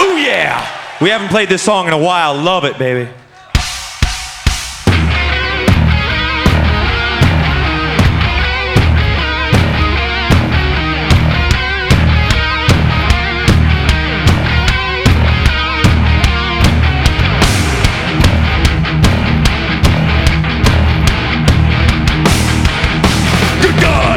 Ooh yeah! We haven't played this song in a while. Love it, baby. Good God!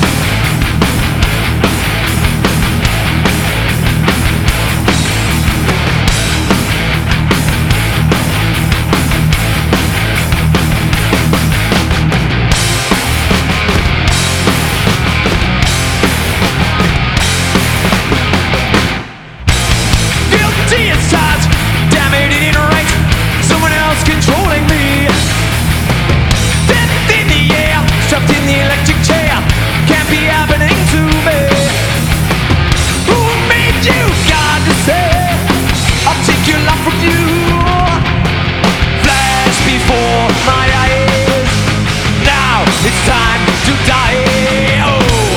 Guilty as charged, damn it ain't right. Someone else controlling me. Death in the air, trapped in the electric chair. Can't be happening to me. Who made you God to say I'll take your life from you? Flash before my eyes. Now it's time to die. Oh.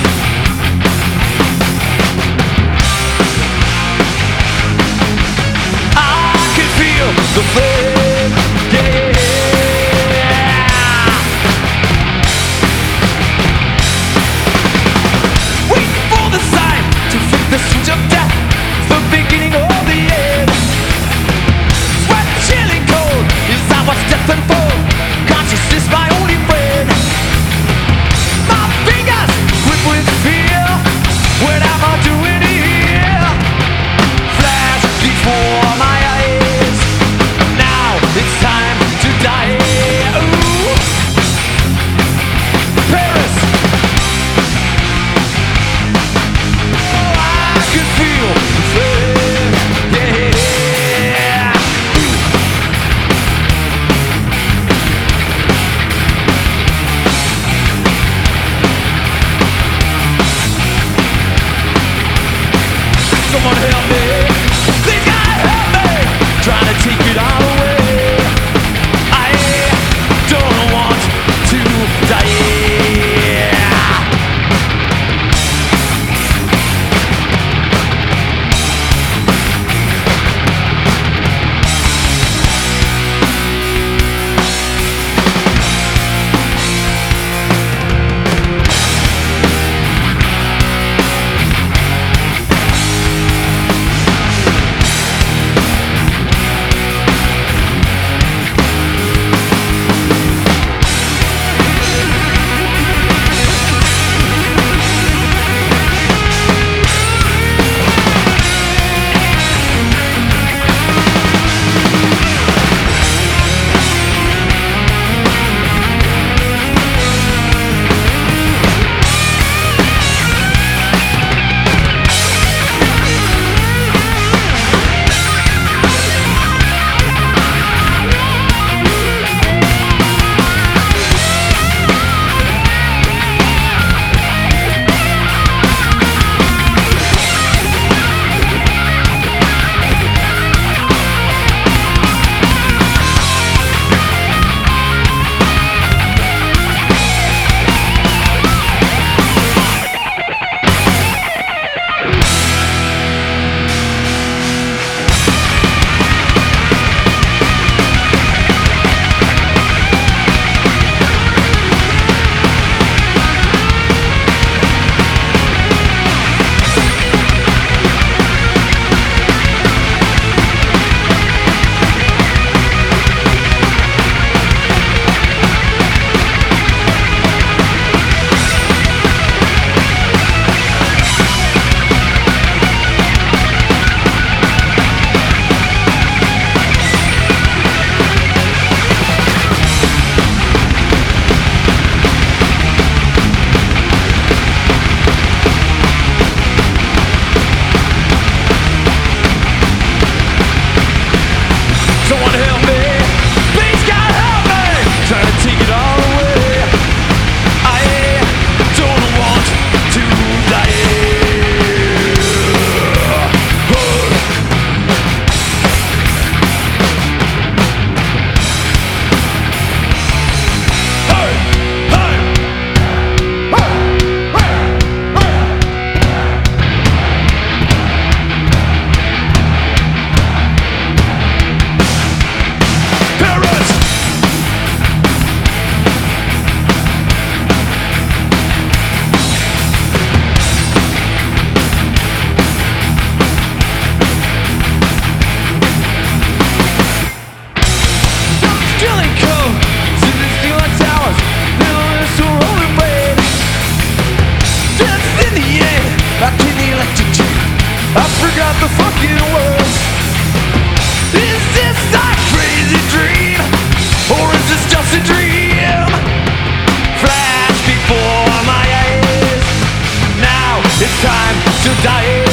I can feel the flame, yeah. Wait for the sign to flick the switch of death, the beginning of the end. Sweat chilling cold is how I step and fall. Consciousness my only friend. My fingers grip with fear. What am I doing here? Flash before my eyes. Now it's time to die. Ooh. Paris. Oh, I can feel the flame. Yeah. Someone help me. Please God help me. Trying to take it all away. I don't want to die. It's time to die.